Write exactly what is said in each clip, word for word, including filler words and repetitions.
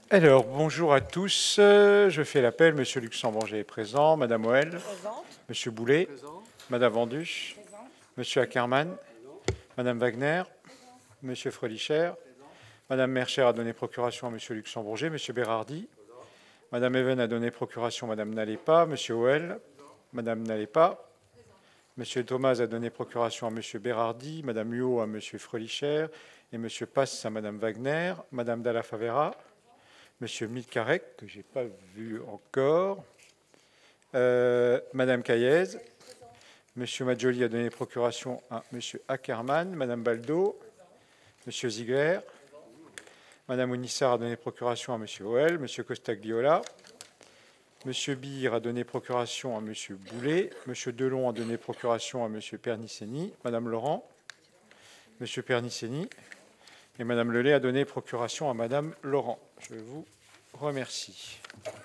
Alors, bonjour à tous. Euh, Je fais l'appel. Monsieur Luxembourger est présent. Madame Oel. Présente. Monsieur Boulet. Présent. Madame Venduche. Présente. Monsieur Ackermann. Madame Wagner. Présent. Monsieur Frölicher. Madame Mercher a donné procuration à Monsieur Luxembourger. Monsieur Bérardi. Présent. Madame Even a donné procuration à Madame Nalepa. Monsieur Oel. Madame Nalepa. Monsieur Thomas a donné procuration à Monsieur Bérardi. Madame Huot à Monsieur Frölicher. Et Monsieur Passe à Madame Wagner. Madame Dalla Favera. Monsieur Milkarek, que je n'ai pas vu encore. Euh, Madame Caillez. Monsieur Maggioli a donné procuration à Monsieur Ackermann. Madame Baldo. Monsieur Ziegler. Madame Ounissar a donné procuration à Monsieur Oel. Monsieur Costagliola. Monsieur Bire a donné procuration à Monsieur Boulet. Monsieur Delon a donné procuration à Monsieur Perniceni. Madame Laurent. Monsieur Perniceni. Et Madame Lelay a donné procuration à Madame Laurent. Je vous remercie.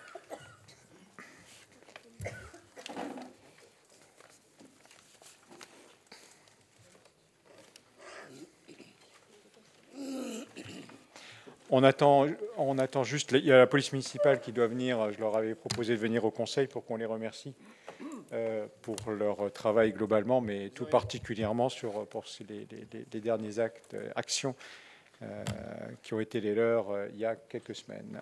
On attend, on attend juste, il y a la police municipale qui doit venir, je leur avais proposé de venir au conseil pour qu'on les remercie euh, pour leur travail globalement, mais tout particulièrement sur, pour les, les, les derniers actes, actions euh, qui ont été les leurs euh, il y a quelques semaines.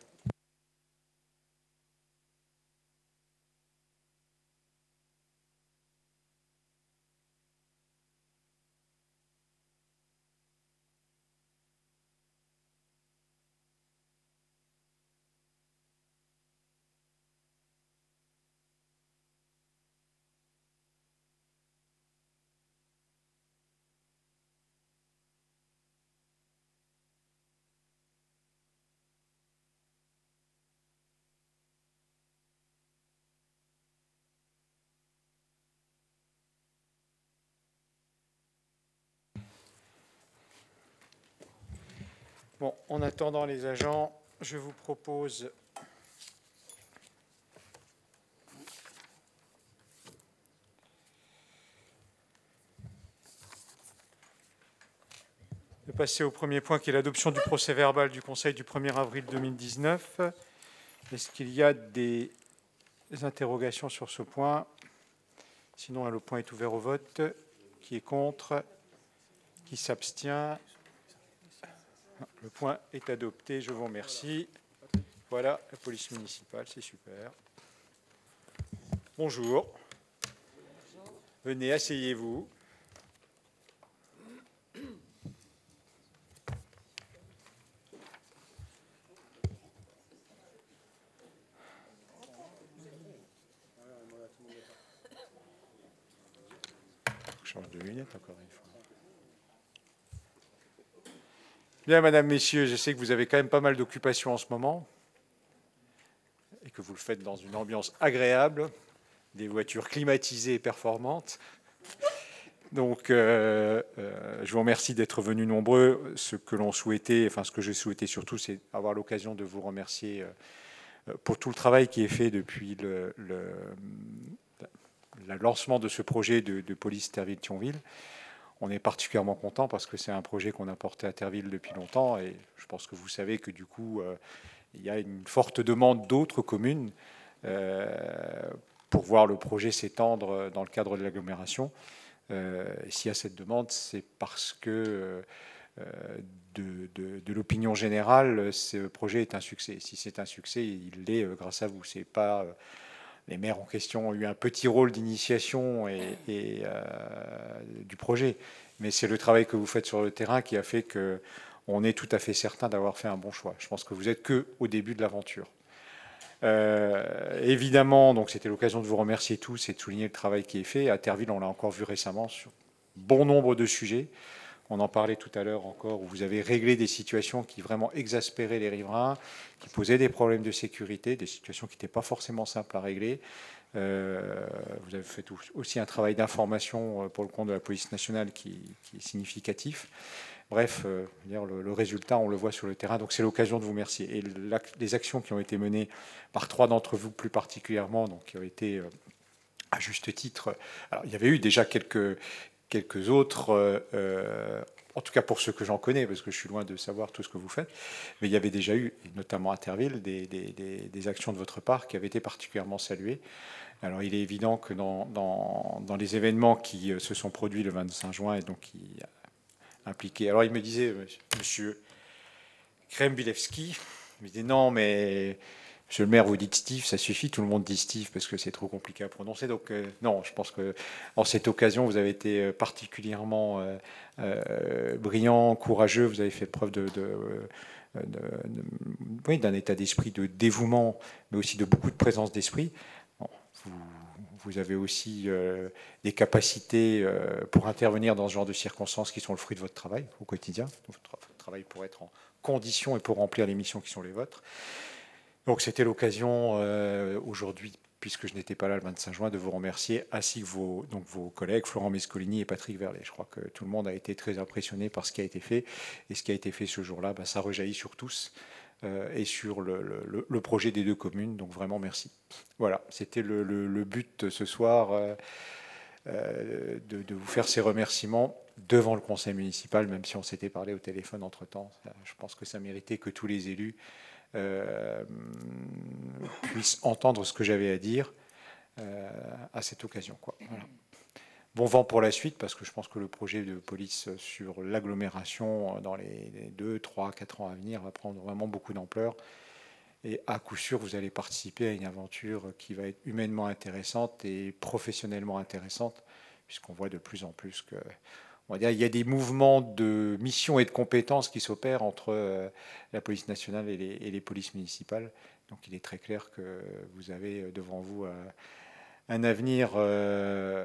Bon, en attendant les agents, je vous propose de passer au premier point qui est l'adoption du procès-verbal du Conseil du premier avril deux mille dix-neuf. Est-ce qu'il y a des interrogations sur ce point? Sinon, le point est ouvert au vote. Qui est contre? Qui s'abstient? Le point est adopté. Je vous remercie. Voilà, la police municipale, c'est super. Bonjour. Venez, asseyez-vous. Je change de lunettes encore une fois. Bien, Madame, Messieurs, je sais que vous avez quand même pas mal d'occupations en ce moment et que vous le faites dans une ambiance agréable, des voitures climatisées et performantes. Donc, euh, euh, je vous remercie d'être venus nombreux. Ce que l'on souhaitait, enfin, ce que j'ai souhaité surtout, c'est avoir l'occasion de vous remercier euh, pour tout le travail qui est fait depuis le, le, le lancement de ce projet de, de police Terville-Thionville. On est particulièrement content parce que c'est un projet qu'on a porté à Terville depuis longtemps et je pense que vous savez que du coup, euh, il y a une forte demande d'autres communes euh, pour voir le projet s'étendre dans le cadre de l'agglomération. Euh, S'il y a cette demande, c'est parce que euh, de, de, de l'opinion générale, ce projet est un succès. Si c'est un succès, il l'est euh, grâce à vous. C'est pas euh, les maires en question ont eu un petit rôle d'initiation et, et euh, du projet, mais c'est le travail que vous faites sur le terrain qui a fait que on est tout à fait certain d'avoir fait un bon choix. Je pense que vous êtes que au début de l'aventure. Euh, évidemment, donc c'était l'occasion de vous remercier tous et de souligner le travail qui est fait. À Terville, on l'a encore vu récemment sur bon nombre de sujets. On en parlait tout à l'heure encore, où vous avez réglé des situations qui vraiment exaspéraient les riverains, qui posaient des problèmes de sécurité, des situations qui n'étaient pas forcément simples à régler. Euh, vous avez fait aussi un travail d'information pour le compte de la police nationale qui, qui est significatif. Bref, euh, le, le résultat, on le voit sur le terrain, donc c'est l'occasion de vous remercier. Et les actions qui ont été menées par trois d'entre vous plus particulièrement, donc qui ont été euh, à juste titre. Alors, il y avait eu déjà quelques, quelques autres euh, en tout cas pour ceux que j'en connais, parce que je suis loin de savoir tout ce que vous faites, mais il y avait déjà eu, notamment à Terville, des, des, des, des actions de votre part qui avaient été particulièrement saluées. Alors il est évident que dans, dans, dans les événements qui se sont produits le vingt-cinq juin et donc qui impliquaient... Alors il me disait, monsieur Krembilewski, il me disait non mais... Monsieur le maire, vous dites Steve, ça suffit, tout le monde dit Steve parce que c'est trop compliqué à prononcer. Donc euh, non, je pense que en cette occasion, vous avez été particulièrement euh, euh, brillant, courageux. Vous avez fait preuve de, de, de, de oui, d'un état d'esprit de dévouement, mais aussi de beaucoup de présence d'esprit. Bon, vous, vous avez aussi euh, des capacités euh, pour intervenir dans ce genre de circonstances qui sont le fruit de votre travail au quotidien. Votre, votre travail pour être en condition et pour remplir les missions qui sont les vôtres. Donc c'était l'occasion euh, aujourd'hui, puisque je n'étais pas là le vingt-cinq juin, de vous remercier, ainsi que vos, donc vos collègues Florent Mescolini et Patrick Verlet. Je crois que tout le monde a été très impressionné par ce qui a été fait. Et ce qui a été fait ce jour-là, ben, ça rejaillit sur tous euh, et sur le, le, le projet des deux communes. Donc vraiment merci. Voilà, c'était le, le, le but ce soir, euh, euh, de, de vous faire ces remerciements devant le conseil municipal, même si on s'était parlé au téléphone entre-temps. Je pense que ça méritait que tous les élus Euh, puissent entendre ce que j'avais à dire euh, à cette occasion, quoi. Voilà. Bon vent pour la suite, parce que je pense que le projet de police sur l'agglomération dans les deux, trois, quatre ans à venir va prendre vraiment beaucoup d'ampleur. Et à coup sûr, vous allez participer à une aventure qui va être humainement intéressante et professionnellement intéressante, puisqu'on voit de plus en plus que... On va dire, il y a des mouvements de mission et de compétences qui s'opèrent entre euh, la police nationale et les, et les polices municipales. Donc il est très clair que vous avez devant vous euh, un avenir euh,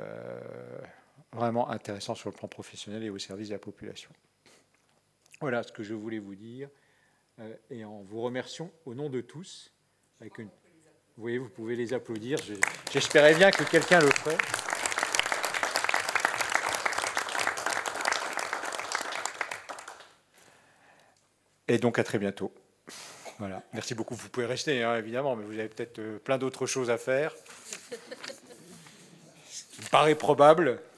vraiment intéressant sur le plan professionnel et au service de la population. Voilà ce que je voulais vous dire. Euh, et en vous remerciant au nom de tous. Avec une... Vous voyez, vous pouvez les applaudir. J'espérais bien que quelqu'un le ferait. Et donc à très bientôt. Voilà. Merci beaucoup. Vous pouvez rester, hein, évidemment, mais vous avez peut-être plein d'autres choses à faire. Ce qui me paraît probable.